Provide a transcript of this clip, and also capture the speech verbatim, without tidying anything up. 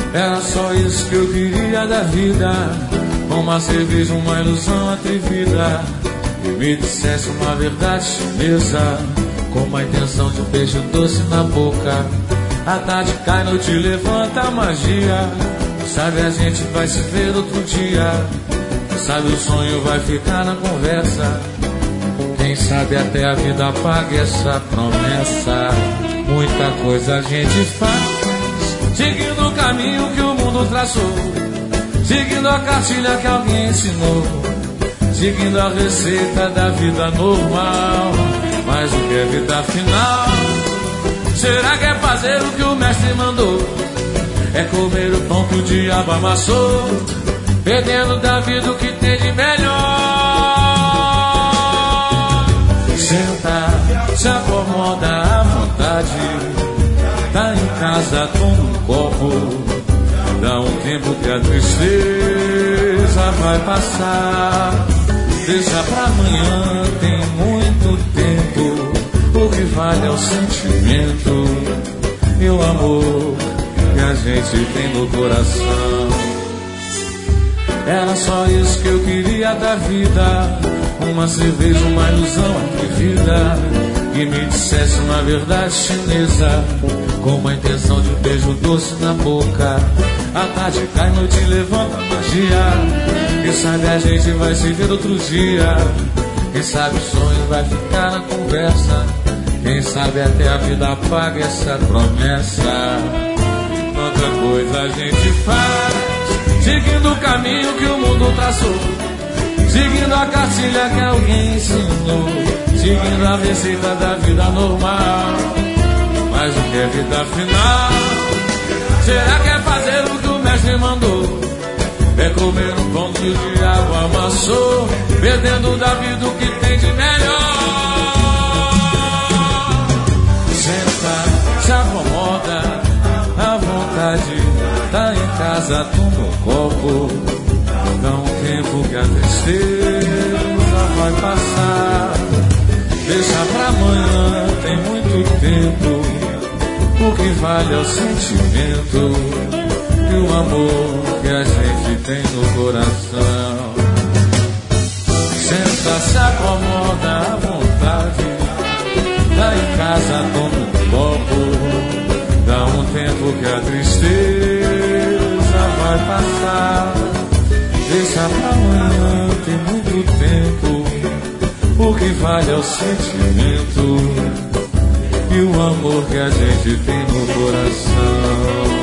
Era só isso que eu queria da vida, uma cerveja, uma ilusão atrevida, e me dissesse uma verdade chinesa, com uma intenção de beijo doce na boca. A tarde cai, noite levanta a magia, sabe, a gente vai se ver outro dia, sabe, o sonho vai ficar na conversa, quem sabe até a vida paga essa promessa. Muita coisa a gente faz, seguindo o caminho que o mundo traçou, seguindo a cartilha que alguém ensinou, seguindo a receita da vida normal. Mas o que é vida final? Será que é fazer o que o mestre mandou? É comer o pão que o diabo amassou, perdendo da vida o que tem de melhor. Senta, se acomoda à vontade, tá em casa, toma um copo, dá um tempo que a tristeza vai passar. Deixa pra amanhã, tem muito tempo, o que vale é o sentimento e o amor que a gente tem no coração. Era só isso que eu queria da vida, uma cerveja, uma ilusão atrevida, que me dissesse uma verdade chinesa, com uma intenção de beijo doce na boca. A tarde cai, noite levanta a magia, quem sabe a gente vai se ver outro dia, quem sabe o sonho vai ficar na conversa, quem sabe até a vida paga essa promessa. Quanta coisa a gente faz, seguindo o caminho que o mundo traçou, seguindo a cartilha que alguém ensinou, seguindo a receita da vida normal. Mas o que é vida final? Será que é fazer o que o mestre mandou? É comer um pão que o diabo amassou, perdendo da vida o que tem de melhor. Senta, se acomoda à vontade, tá em casa, toma um copo, dá um tempo que a tristeza vai passar. Deixa pra amanhã, tem muito tempo, o que vale é o sentimento e o amor que a gente tem no coração. Senta, se acomoda à vontade, tá em casa, toma um copo, dá um tempo que a tristeza vai passar. Deixa pra amanhã, tem muito tempo, o que vale é o sentimento e o amor que a gente tem no coração.